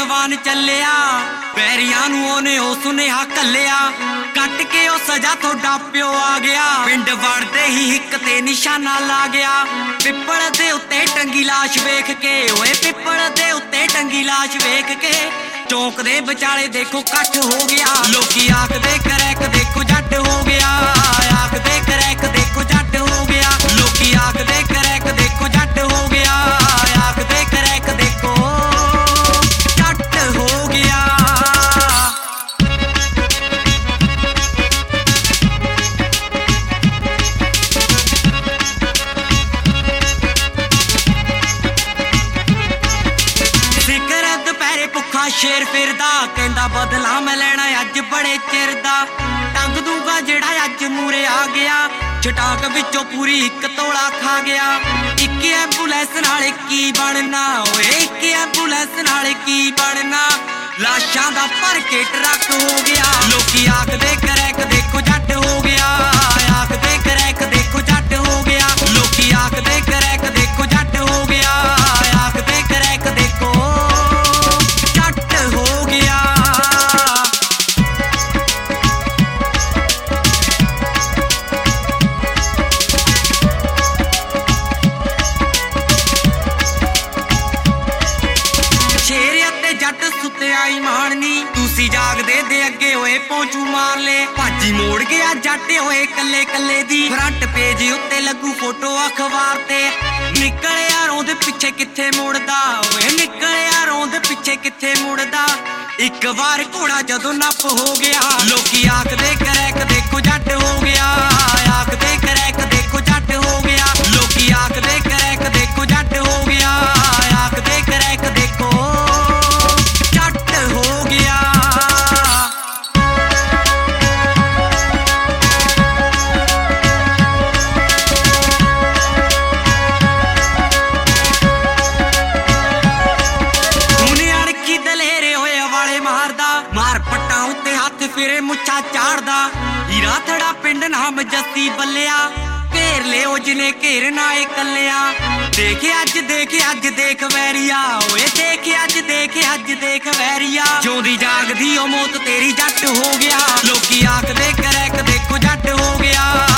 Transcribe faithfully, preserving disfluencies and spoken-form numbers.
जवान चलिया पैरियां नूं ओने ओ सुनेहा कलिया कट के ओ सजा थोड़ा प्यो आ गया पिंड वड़दे ही हिक ते निशाना ला गया पिपल दे उत्ते टंगी लाश वेख के ओए पिपल दे उत्ते टंगी लाश वेख के चौंक दे विचाले देखो कट हो गया लोकी आखदे करैक देखो जट हो गया आखदे करैक देखो जट हो गया लोकी आखदे करैक देखो जट हो गया आखदे करैक देखो जट हो गया। शेर फिरदा कहंदा बदला मैं लेना अज बड़े चिर दा टंग दूंगा जेड़ा अज मूरे आ गया छटाक विचों पूरी एक तोला खा गया इक एंबुलेंस नाल की बनना ओए इक एंबुलेंस नाल की बनना लाशां दा भर के ट्रक हो गया लोकी आखदे करैक देखो जट हो गया आखदे करैक देखो जट हो गया लोकी आखदे करैक देखो जट हो गया आखदे करैक देखो जागदे दे अगे होए पहुंचू मार ले भाजी मोड़ गया जट होए कल्ले कल्ले दी फ्रंट पेज उत्ते लगू फोटो अखबार ते निकले यारों दे पिछे किथे मुड़दा ओए निकले यारों दे पिछे किथे मुड़दा एक बार घोड़ा जदों नप हो गया लोकी आखदे करैक देखो जट हो गया आखदे करैक देखो जट हो गया लोकी आखदे करैक देखो जट हो गया आखदे करैक देखो जट हो गया। फिरे मुच्छा चाड़दा हीरा थड़ा पिंड नाम जस्सी बल्लिया घेर ले ओ जिने घेरना ए कल्लिया देखे अज देखे अज देख वैरिया ओए देखे अज देखे अज देख वैरिया जोदी जागदी ओ मौत तेरी जट हो गया लोकी आखदे करैक देखो जट हो गया।